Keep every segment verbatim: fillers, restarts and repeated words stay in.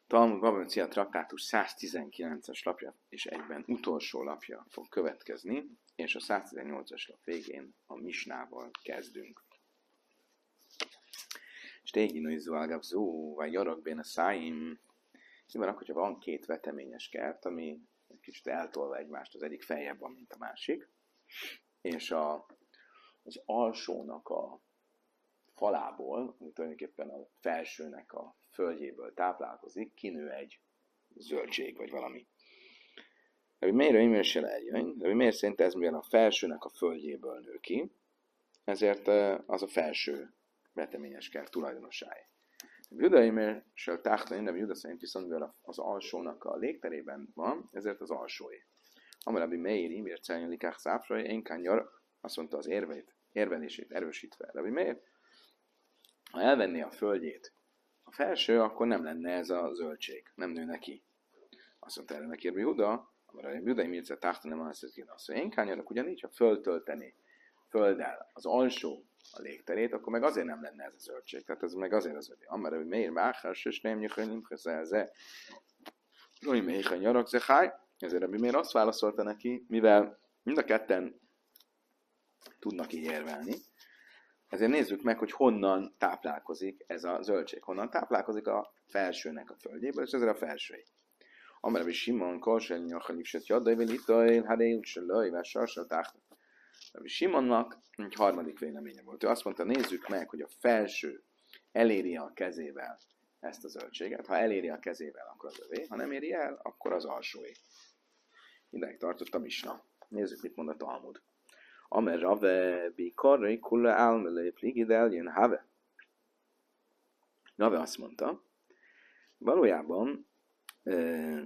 Talmud Baba Metzia traktátus száztizenkilences lapja és egyben utolsó lapja fog következni, és a száztizennyolcas lap végén a misnával kezdünk. Stéginu izuágabb zó, vagy jarakbén a száim. Mi van akkor, hogyha van két veteményes kert, ami egy kicsit eltolva egymást, az egyik feljebb van, mint a másik, és a, az alsónak a falából, ami tulajdonképpen a felsőnek a földjéből táplálkozik, kinő egy zöldség, vagy valami. De miért ő se eljön? De miért szerint ez, mivel a felsőnek a földjéből nő ki, ezért az a felső veteményes kert tulajdonosáé. Judaimért se táhtani, de Juda szerint viszont, mivel az alsónak a légterében van, ezért az alsóé. Amarabbi Meir imért celnyulikák szápsai, én kányar, azt mondta az érveit, érvelését erősítve. Rabbi Meir, ha elvenné a földjét a felső, akkor nem lenne ez a zöldség, nem nő neki. Azt mondta erre neki Rabbi Juda, Amarabbi Juda imért táhtani, nem azt mondja, hogy én kányarak ugyanígy, ha föltölteni földdel az alsó a légterét, akkor meg azért nem lenne ez a zöldség. Tehát ez meg azért az övé. Amara, hogy miért báhás, és nem nyugodj, nem közelze. Hogy miért nyarak, ze háj. Ezért Rabbi Meir azt válaszolta neki, mivel mind a ketten tudnak így érvelni, ezért nézzük meg, hogy honnan táplálkozik ez a zöldség. Honnan táplálkozik a felsőnek a földjéből, és ezért a felsői. Amara, hogy Simon, Korsel, Nyachalipset, Jaddaivel, Itail, Harél, Selaj, Vással, Táhtat. Rabbi Simonnak egy harmadik véleménye volt. Ő azt mondta, nézzük meg, hogy a felső eléri a kezével ezt a zöldséget. Ha eléri a kezével, akkor az övé. Ha nem éri el, akkor az alsóé. Idáig tartott a misna. Nézzük, mit mond a Talmud. Amer rave bi karrai kulla álmele pligid eljön have. Rave azt mondta, valójában e,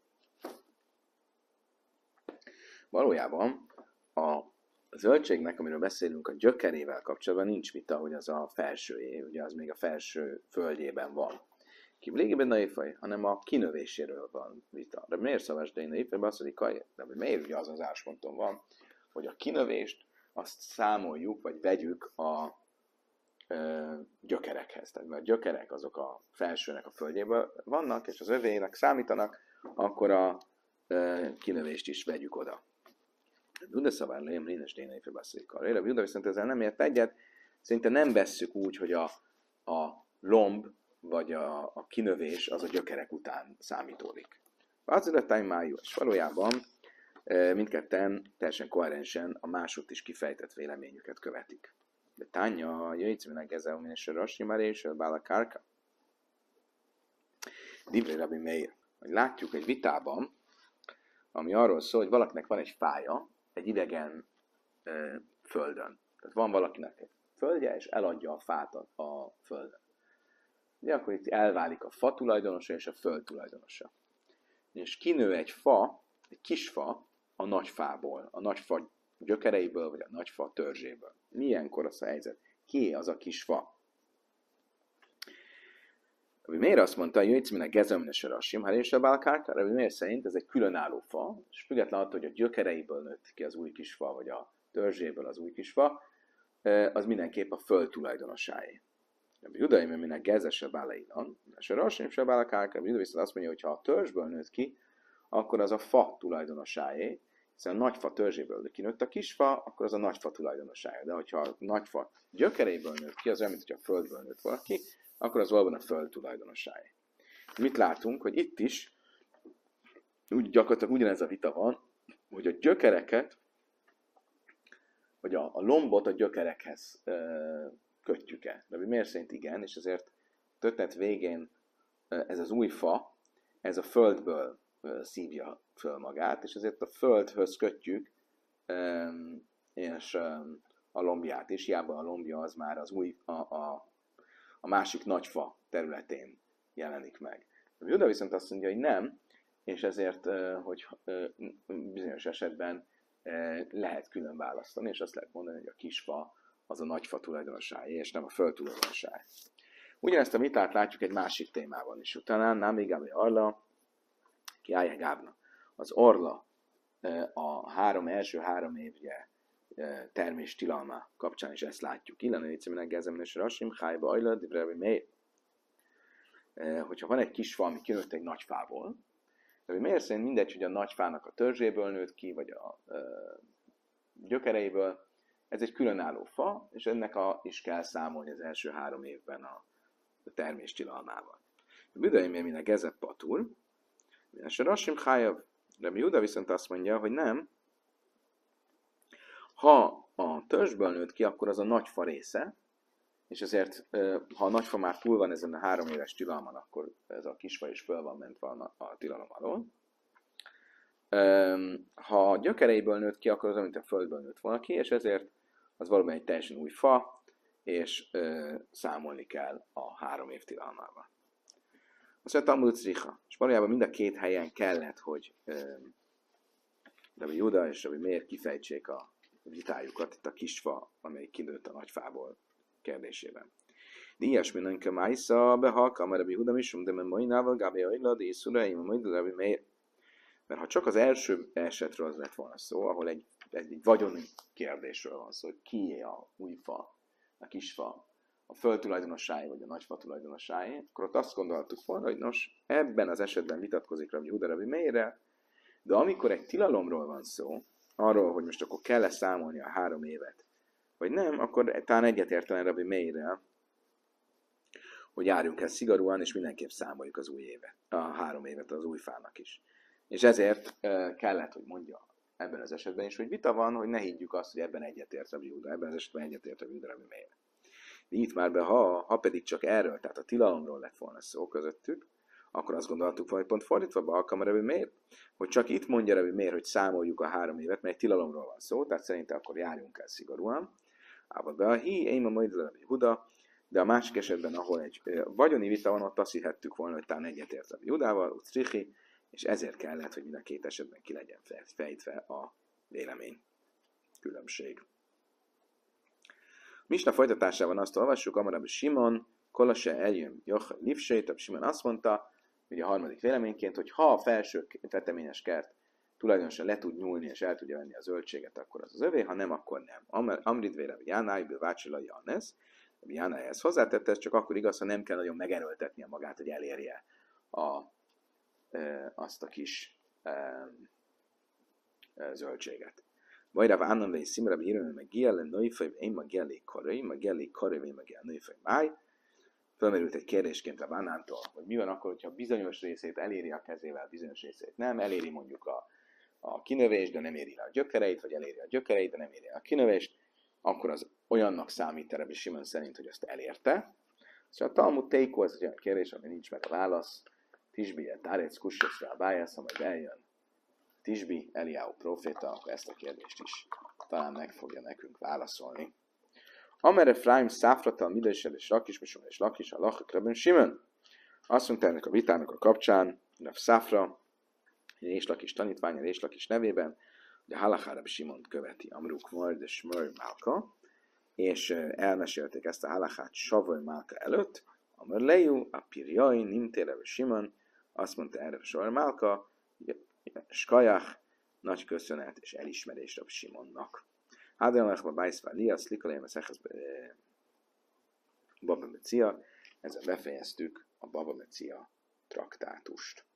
valójában a zöldségnek, amiről beszélünk, a gyökerével kapcsolatban nincs vita, hogy az a felsőjé, ugye az még a felső földjében van. Kiblégében naifaj, hanem a kinövéséről van vita. De miért szavas de naifajban azt mondja, de miért ugye az az ásponton van, hogy a kinövést azt számoljuk, vagy vegyük a ö, gyökerekhez. Tehát mert a gyökerek azok a felsőnek a földjében vannak, és az övének számítanak, akkor a ö, kinövést is vegyük oda. Juda szavár lejem rénes dénei főbeszélik arra. Juda viszont ezzel nem ért egyet, szinte nem vesszük úgy, hogy a, a lomb vagy a, a kinövés az a gyökerek után számítódik. Vázilatány májú, és valójában mindketten teljesen koherensen a másút is kifejtett véleményüket követik. De tánya, jöjjtszminek ezzel, és a Rasi már és a Bála Kárka. Divrei Rabbi Meir, hogy látjuk egy vitában, ami arról szól, hogy valakinek van egy fája, egy idegen ö, földön. Tehát van valakinek egy földje, és eladja a fát a, a földön. Ugye akkor itt elválik a fa tulajdonosa és a föld tulajdonosa. És kinő egy fa, egy kis fa a nagy fából, a nagy fa gyökereiből, vagy a nagy fa törzséből. Milyenkor az a helyzet? Ki az a kis fa? Miért azt mondta, hogy jöjjtszminek gezemnes a rasim, ha és a bálkárkára, miért szerint ez egy különálló fa, és független attól, hogy a gyökereiből nőtt ki az új kis fa, vagy a törzséből az új kis fa, az mindenképp a föld tulajdonosáé. Judaim, aminek gezes a bálailan, és a rasim se bálkárkára, Juda viszont azt mondja, hogy ha a törzsből nőtt ki, akkor az a fa tulajdonosáé, hiszen a nagy fa törzséből kinőtt a kis fa, akkor az a nagy fa tulajdonosáé. De hogyha a nagy fa gyökereiből nőtt ki, az olyan, mint hogyha a földből nőtt valaki, akkor az valóban a föld tulajdonosáé. Mit látunk, hogy itt is úgy gyakorlatilag ugyanez a vita van, hogy a gyökereket, vagy a, a lombot a gyökerekhez ö, kötjük-e. De miért szerint igen, és ezért történet végén ö, ez az új fa, ez a földből ö, szívja föl magát, és ezért a földhöz kötjük, ö, és ö, a lombját is, hiába a lombja az már az új, a, a a másik nagy fa területén jelenik meg. A Juda viszont azt mondja, hogy nem, és ezért, hogy bizonyos esetben lehet külön választani, és azt lehet mondani, hogy a kis fa az a nagy fa tulajdonosáé, és nem a föld tulajdonosáé. Ugyanezt a vitát látjuk egy másik témában is. Utána nem igazi arla, ki állja az orla a három első három évje termés tilalma kapcsán is ezt látjuk. Illan, hogy egyszerűen gezemnes rasim, hájba ajla, Rabbi Meir. hogyha van egy kis fa, ami kinőtt egy nagy fából, de miért szerint mindegy, hogy a nagy fának a törzséből nőtt ki, vagy a ö, gyökereiből, ez egy különálló fa, és ennek a, is kell számolni az első három évben a, a termés tilalmával. A Büdaim minek ezek patur, és a Rasim Chájav, Rabbi Juda viszont azt mondja, hogy nem, ha a törzsből nőtt ki, akkor az a nagy fa része, és ezért, ha a nagyfa már túl van ezen a három éves tilalman, akkor ez a kisfa is föl van mentve a, a tilalom alól. Ha a gyökereiből nőtt ki, akkor az, amit a földből nőtt volna ki, és ezért az valóban egy teljesen új fa, és ö, számolni kell a három év tilalmával. Azt mondja, Talmud Tzricha, és valójában mind a két helyen kellett, hogy ö, Rabbi Juda és Rabbi Meir kifejtsék a vitájukat, itt a kisfa, amelyik kinőtt a nagyfából kérdésében. De ilyesmi nönke májsza behalka, mert Rabbi Huda misum, de mert mainával Gábé Ajla, de Iszuraim, majd Rabbi Meir. Mert ha csak az első esetről az lett volna szó, ahol egy, egy vagyoni kérdésről van szó, hogy kié a új fa, a kisfa, a föld tulajdonosáé vagy a nagyfa tulajdonosáé, akkor ott azt gondoltuk volna, hogy nos, ebben az esetben vitatkozik Rabbi Huda Rabbi Meirrel, de amikor egy tilalomról van szó, arról, hogy most akkor kell-e számolni a három évet, vagy nem, akkor talán egyetértelen Rabbi Meirrel, hogy járjunk el szigorúan, és mindenképp számoljuk az új évet, a három évet az új fának is. És ezért uh, kellett, hogy mondja ebben az esetben is, hogy vita van, hogy ne higgyük azt, hogy ebben egyetért Rabbi Juda, ebben az esetben egyetért Rabbi Juda Rabbi Meir. De itt már be, ha, ha pedig csak erről, tehát a tilalomról lett volna szó közöttük, akkor azt gondoltuk, hogy pont fordítva be alkalma Rabbi Meir, hogy csak itt mondja Rabbi Meir, hogy számoljuk a három évet, mert egy tilalomról van szó, tehát szerintem akkor járjunk el szigorúan. Ával be a hi, én a majd Rabbi Huda, de a másik esetben, ahol egy vagyoni vita van, ott azt hihettük volna, hogy talán egyetért Rabbi Judával, Utrichi, és ezért kellett, hogy mind a két esetben ki legyen fejtve a vélemény különbség. Misna folytatásában azt olvassuk, Amarabi Simon, Kolase eljön Joch Livsét, Simon azt mondta, ugye a harmadik véleményként, hogy ha a felső veteményes kert tulajdonosan le tud nyúlni és el tudja venni a zöldséget, akkor az az övé, ha nem, akkor nem. Amrid vére Jánáj, Bővácsila Janesz, Jánáj ezt hozzátette, ez csak akkor igaz, ha nem kell nagyon megerőltetnie magát, hogy elérje a, e, azt a kis e, e, zöldséget. Vajráv Annan vei Szimrav Hírőn, meg Giele Nőfej, én meg Giele Karai, meg Giele Karai, én meg Giele Nőfej Máj. Fölmerült egy kérdésként a Annántól, hogy mi van akkor, hogyha bizonyos részét eléri a kezével, bizonyos részét nem, eléri mondjuk a, a kinövést, de nem éri le a gyökereit, vagy eléri a gyökereit, de nem éri le a kinövést, akkor az olyannak számít Rabbi Simon szerint, hogy azt elérte. Szóval a Talmud Teiko, ez egy olyan kérdés, ami nincs meg a válasz. Tisbi, Tárec, Kussosra, Bájász, ha majd eljön Tisbi, Eliáhu proféta, akkor ezt a kérdést is talán meg fogja nekünk válaszolni. Amere Efraim Száfrata, Midesel és Lakis, Mesum és Lakis, a Lachak Rabbi Simon. Azt mondta ennek a vitának a kapcsán, Rav Száfra, és Lakis tanítványa, és Lakis nevében, hogy a Halachá Rabbi Simon követi Amruk Mord és Smör Málka, és elmesélték ezt a halachát Savoy Málka előtt, Amr Leju, a Pirjai, Nimté Rabbi Simon, azt mondta erre Smör Málka, Skajach, nagy köszönet és elismerés Rabbi Simonnak. Hádelmechba Bájszvá Liasz, Likalém, a Szechesz Baba Mecia, ezzel befejeztük a Baba Mecia traktátust.